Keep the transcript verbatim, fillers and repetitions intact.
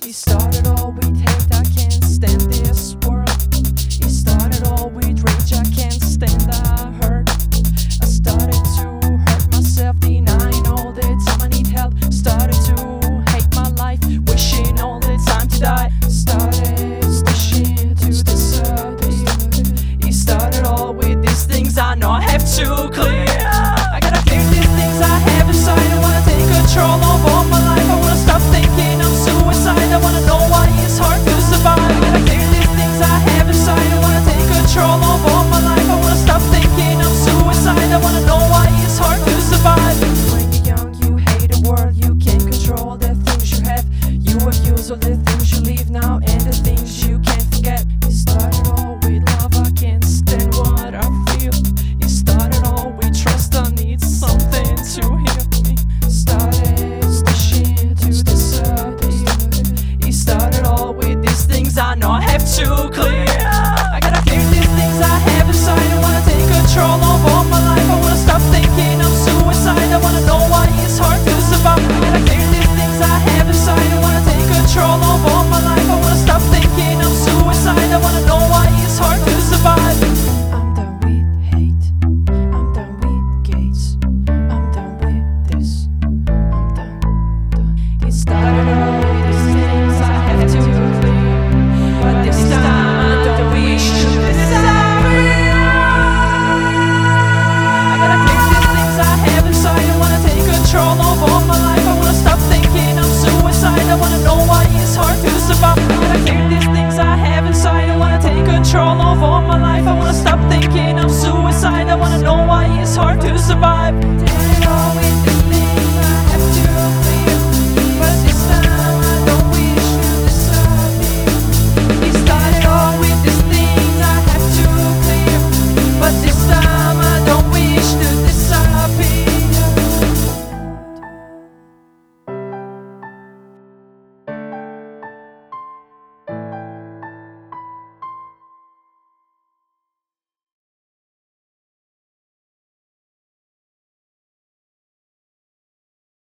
He started all with hate, I can't stand this world. He started all with rage, I can't stand the hurt. I started to hurt myself, denying all the time I need help. Started to hate my life, wishing all the time to die. Started stishing to deserve it. He started all with these things I know I have to clear. I gotta clear these things I have inside. I wanna take control of all my life. I wanna stop thinking I'm suicide. I wanna know why it's hard to survive. I gotta clear these things I have inside. I wanna take control of all my life. I wanna stop thinking I'm suicide. I wanna know why it's hard to survive. When you're young, you hate the world. You can't control the things you have. You abuse all the things you leave now and the things you can't forget. You started all with love, I can't stand what I feel. You started all with trust, I need something to heal me. Started stishing to deserve it. He started all with these things I know I have to clear. I gotta clear these things I have inside. I wanna take control of all my life. I wanna stop thinking I'm suicide. I wanna know why it's hard to survive. I gotta clear these things I have inside. I wanna take control of all my life. I wanna stop thinking I'm suicide. I wanna know why it's hard to survive. I'm done with hate. I'm done with gates. I'm done with this. I'm done, done. It started all